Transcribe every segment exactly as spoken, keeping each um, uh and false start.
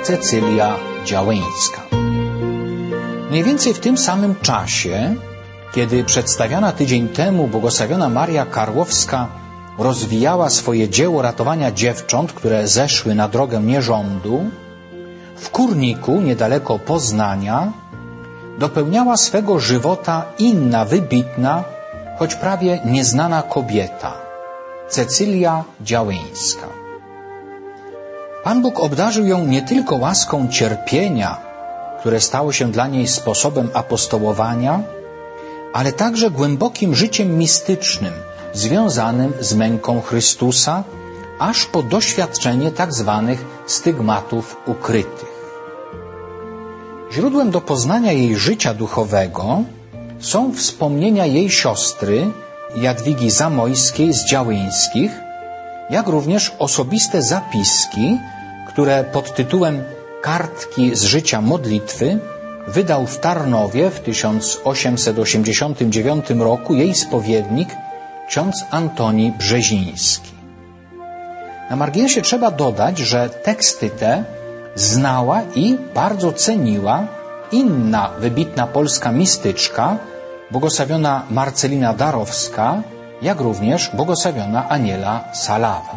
Cecylia Działeńska. Mniej więcej w tym samym czasie, kiedy przedstawiona tydzień temu błogosławiona Maria Karłowska rozwijała swoje dzieło ratowania dziewcząt, które zeszły na drogę nierządu, w Kurniku, niedaleko Poznania, dopełniała swego żywota inna wybitna, choć prawie nieznana kobieta, Cecylia Działeńska. Pan Bóg obdarzył ją nie tylko łaską cierpienia, które stało się dla niej sposobem apostołowania, ale także głębokim życiem mistycznym, związanym z męką Chrystusa, aż po doświadczenie tak zwanych stygmatów ukrytych. Źródłem do poznania jej życia duchowego są wspomnienia jej siostry Jadwigi Zamojskiej z Działeńskich, jak również osobiste zapiski, które pod tytułem Kartki z życia modlitwy wydał w Tarnowie w tysiąc osiemset osiemdziesiątym dziewiątym roku jej spowiednik ksiądz Antoni Brzeziński. Na marginesie trzeba dodać, że teksty te znała i bardzo ceniła inna wybitna polska mistyczka, błogosławiona Marcelina Darowska, jak również błogosławiona Aniela Salawa.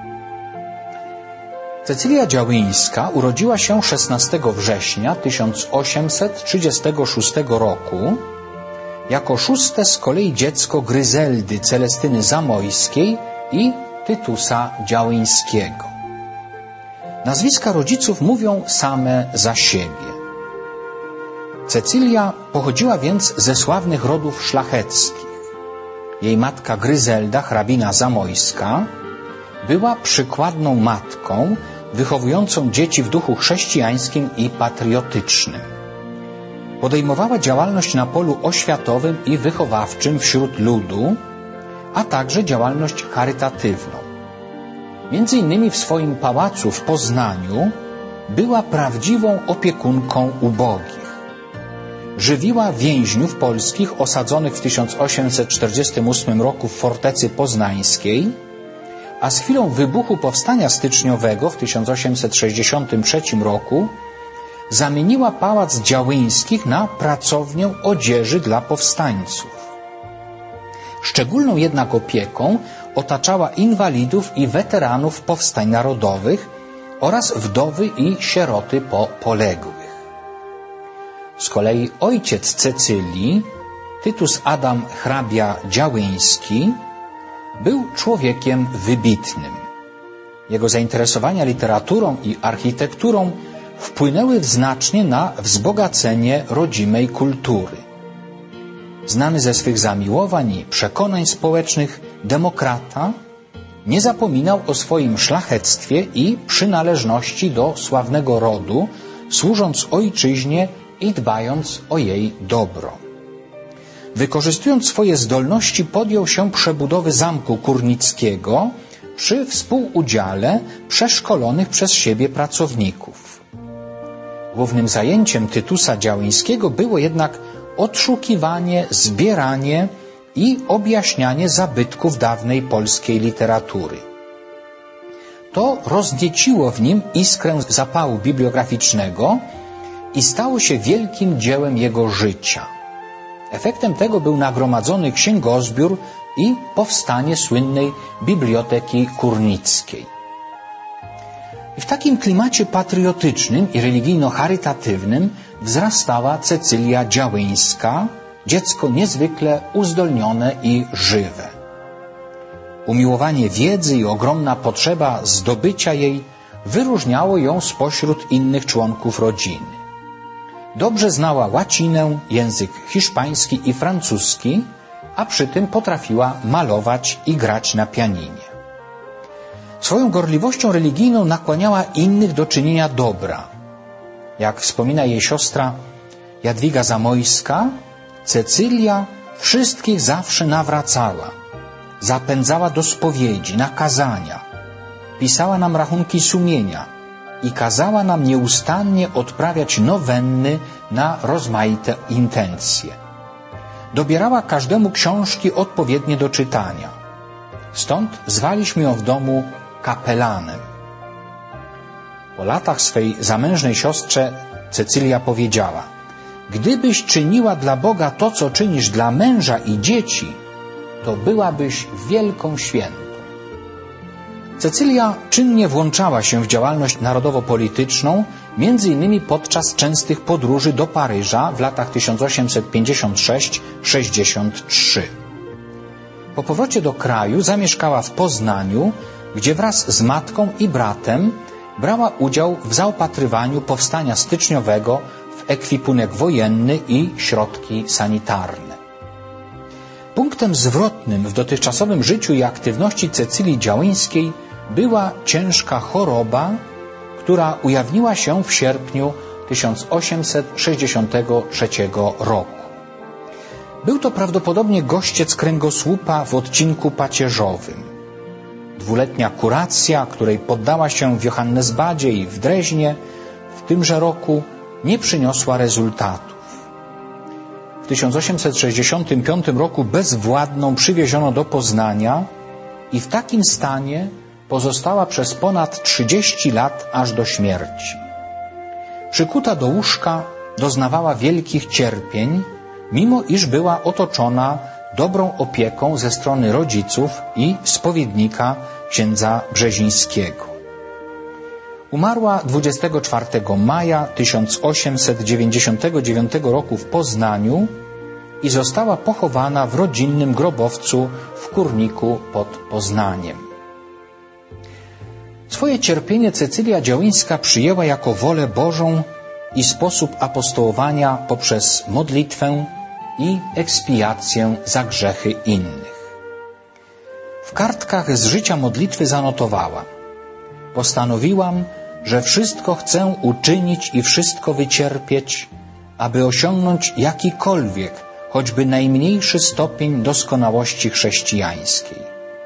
Cecylia Działeńska urodziła się szesnastego września tysiąc osiemset trzydziestego szóstego roku jako szóste z kolei dziecko Gryzeldy Celestyny Zamojskiej i Tytusa Działeńskiego. Nazwiska rodziców mówią same za siebie. Cecylia pochodziła więc ze sławnych rodów szlacheckich. Jej matka Gryzelda, hrabina Zamojska, była przykładną matką, wychowującą dzieci w duchu chrześcijańskim i patriotycznym. Podejmowała działalność na polu oświatowym i wychowawczym wśród ludu, a także działalność charytatywną. Między innymi w swoim pałacu w Poznaniu była prawdziwą opiekunką ubogich. Żywiła więźniów polskich osadzonych w tysiąc osiemset czterdziestym ósmym roku w fortecy poznańskiej, a z chwilą wybuchu powstania styczniowego w tysiąc osiemset sześćdziesiątym trzecim roku zamieniła pałac Działeńskich na pracownię odzieży dla powstańców. Szczególną jednak opieką otaczała inwalidów i weteranów powstań narodowych oraz wdowy i sieroty po poległych. Z kolei ojciec Cecylii, Tytus Adam hrabia Działeński, był człowiekiem wybitnym. Jego zainteresowania literaturą i architekturą wpłynęły znacznie na wzbogacenie rodzimej kultury. Znany ze swych zamiłowań i przekonań społecznych demokrata, nie zapominał o swoim szlachectwie i przynależności do sławnego rodu, służąc ojczyźnie i dbając o jej dobro. Wykorzystując swoje zdolności, podjął się przebudowy zamku kurnickiego przy współudziale przeszkolonych przez siebie pracowników. Głównym zajęciem Tytusa Działeńskiego było jednak odszukiwanie, zbieranie i objaśnianie zabytków dawnej polskiej literatury. To roznieciło w nim iskrę zapału bibliograficznego i stało się wielkim dziełem jego życia. Efektem tego był nagromadzony księgozbiór i powstanie słynnej Biblioteki Kurnickiej. I w takim klimacie patriotycznym i religijno-charytatywnym wzrastała Cecylia Działeńska, dziecko niezwykle uzdolnione i żywe. Umiłowanie wiedzy i ogromna potrzeba zdobycia jej wyróżniało ją spośród innych członków rodziny. Dobrze znała łacinę, język hiszpański i francuski, a przy tym potrafiła malować i grać na pianinie. Swoją gorliwością religijną nakłaniała innych do czynienia dobra. Jak wspomina jej siostra Jadwiga Zamojska, Cecylia wszystkich zawsze nawracała, zapędzała do spowiedzi, na kazania, pisała nam rachunki sumienia i kazała nam nieustannie odprawiać nowenny na rozmaite intencje. Dobierała każdemu książki odpowiednie do czytania. Stąd zwaliśmy ją w domu kapelanem. Po latach swej zamężnej siostrze Cecylia powiedziała: gdybyś czyniła dla Boga to, co czynisz dla męża i dzieci, to byłabyś wielką świętą. Cecylia czynnie włączała się w działalność narodowo-polityczną, między innymi podczas częstych podróży do Paryża w latach tysiąc osiemset pięćdziesiąt sześć sześćdziesiąt trzy. Po powrocie do kraju zamieszkała w Poznaniu, gdzie wraz z matką i bratem brała udział w zaopatrywaniu powstania styczniowego w ekwipunek wojenny i środki sanitarne. Punktem zwrotnym w dotychczasowym życiu i aktywności Cecylii Działyńskiej była ciężka choroba, która ujawniła się w sierpniu tysiąc osiemset sześćdziesiątego trzeciego roku. Był to prawdopodobnie gościec kręgosłupa w odcinku pacierzowym. Dwuletnia kuracja, której poddała się w Johannesbadzie i w Dreźnie w tymże roku, nie przyniosła rezultatów. W tysiąc osiemset sześćdziesiątym piątym roku bezwładną przywieziono do Poznania i w takim stanie pozostała przez ponad trzydzieści lat aż do śmierci. Przykuta do łóżka doznawała wielkich cierpień, mimo iż była otoczona dobrą opieką ze strony rodziców i spowiednika księdza Brzezińskiego. Umarła dwudziestego czwartego maja tysiąc osiemset dziewięćdziesiątego dziewiątego roku w Poznaniu i została pochowana w rodzinnym grobowcu w Kurniku pod Poznaniem. Swoje cierpienie Cecylia Działyńska przyjęła jako wolę Bożą i sposób apostołowania poprzez modlitwę i ekspiację za grzechy innych. W kartkach z życia modlitwy zanotowała: postanowiłam, że wszystko chcę uczynić i wszystko wycierpieć, aby osiągnąć jakikolwiek, choćby najmniejszy stopień doskonałości chrześcijańskiej.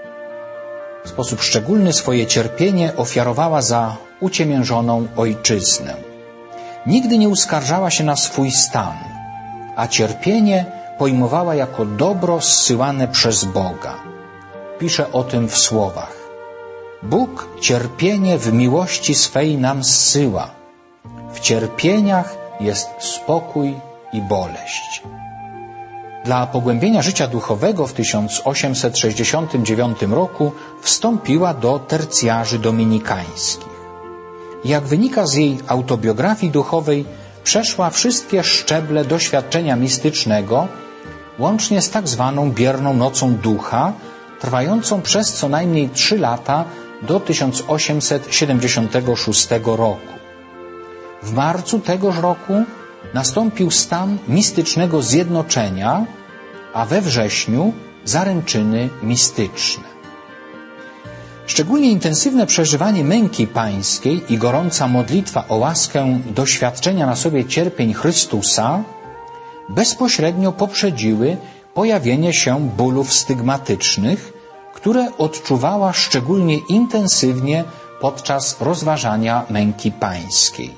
W sposób szczególny swoje cierpienie ofiarowała za uciemiężoną ojczyznę. Nigdy nie uskarżała się na swój stan, a cierpienie pojmowała jako dobro zsyłane przez Boga. Pisze o tym w słowach: Bóg cierpienie w miłości swej nam zsyła. W cierpieniach jest spokój i boleść. Dla pogłębienia życia duchowego w tysiąc osiemset sześćdziesiątym dziewiątym roku wstąpiła do tercjarzy dominikańskich. Jak wynika z jej autobiografii duchowej, przeszła wszystkie szczeble doświadczenia mistycznego, łącznie z tak zwaną bierną nocą ducha, trwającą przez co najmniej trzy lata do tysiąc osiemset siedemdziesiątego szóstego roku. W marcu tegoż roku nastąpił stan mistycznego zjednoczenia, a we wrześniu zaręczyny mistyczne. Szczególnie intensywne przeżywanie męki pańskiej i gorąca modlitwa o łaskę doświadczenia na sobie cierpień Chrystusa bezpośrednio poprzedziły pojawienie się bólów stygmatycznych, które odczuwała szczególnie intensywnie podczas rozważania męki pańskiej.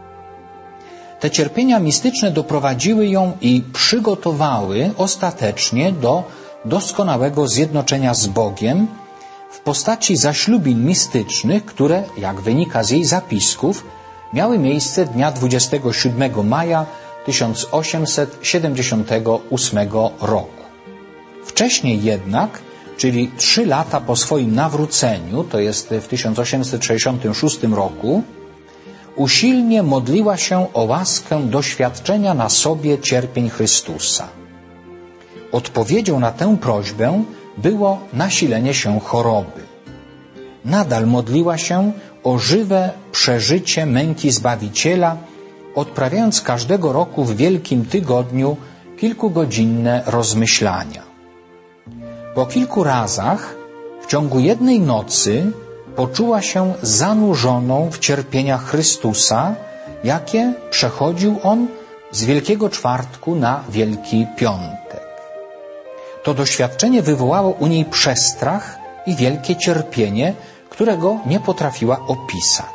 Te cierpienia mistyczne doprowadziły ją i przygotowały ostatecznie do doskonałego zjednoczenia z Bogiem w postaci zaślubin mistycznych, które, jak wynika z jej zapisków, miały miejsce dnia dwudziestego siódmego maja tysiąc osiemset siedemdziesiątego ósmego roku. Wcześniej jednak, czyli trzy lata po swoim nawróceniu, to jest w tysiąc osiemset sześćdziesiątym szóstym roku, usilnie modliła się o łaskę doświadczenia na sobie cierpień Chrystusa. Odpowiedzią na tę prośbę było nasilenie się choroby. Nadal modliła się o żywe przeżycie męki Zbawiciela, odprawiając każdego roku w Wielkim Tygodniu kilkugodzinne rozmyślania. Po kilku razach w ciągu jednej nocy poczuła się zanurzoną w cierpieniach Chrystusa, jakie przechodził On z Wielkiego Czwartku na Wielki Piątek. To doświadczenie wywołało u niej przestrach i wielkie cierpienie, którego nie potrafiła opisać.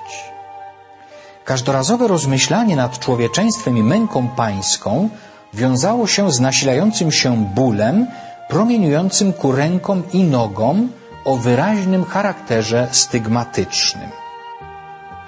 Każdorazowe rozmyślanie nad człowieczeństwem i męką pańską wiązało się z nasilającym się bólem promieniującym ku rękom i nogom o wyraźnym charakterze stygmatycznym.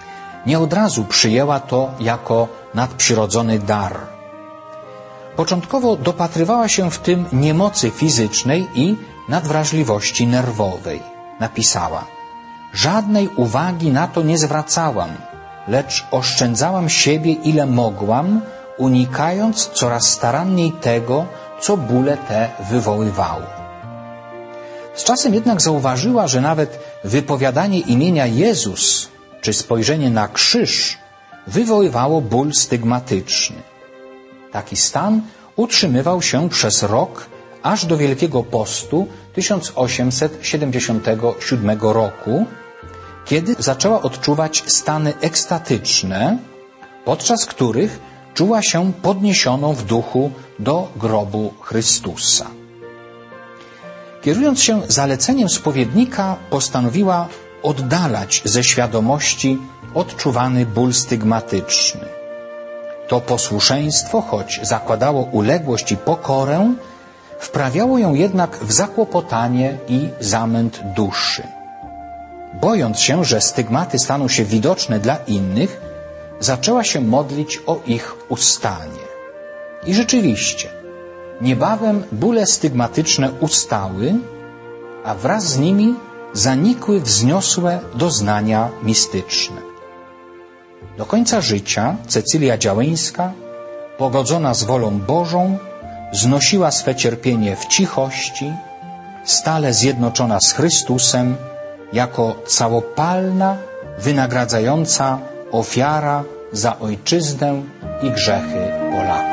nie od razu przyjęła to jako nadprzyrodzony dar. Początkowo dopatrywała się w tym niemocy fizycznej i nadwrażliwości nerwowej. Napisała: żadnej uwagi na to nie zwracałam, lecz oszczędzałam siebie ile mogłam, unikając coraz staranniej tego, co bóle te wywoływało. Z czasem jednak zauważyła, że nawet wypowiadanie imienia Jezus czy spojrzenie na krzyż wywoływało ból stygmatyczny. Taki stan utrzymywał się przez rok, aż do Wielkiego Postu tysiąc osiemset siedemdziesiątego siódmego roku, kiedy zaczęła odczuwać stany ekstatyczne, podczas których czuła się podniesioną w duchu do grobu Chrystusa. Kierując się zaleceniem spowiednika, postanowiła oddalać ze świadomości odczuwany ból stygmatyczny. To posłuszeństwo, choć zakładało uległość i pokorę, wprawiało ją jednak w zakłopotanie i zamęt duszy. Bojąc się, że stygmaty staną się widoczne dla innych, zaczęła się modlić o ich ustanie. I rzeczywiście, niebawem bóle stygmatyczne ustały, a wraz z nimi zanikły wzniosłe doznania mistyczne. Do końca życia Cecylia Działeńska, pogodzona z wolą Bożą, znosiła swe cierpienie w cichości, stale zjednoczona z Chrystusem, jako całopalna, wynagradzająca ofiara za ojczyznę i grzechy Polaków.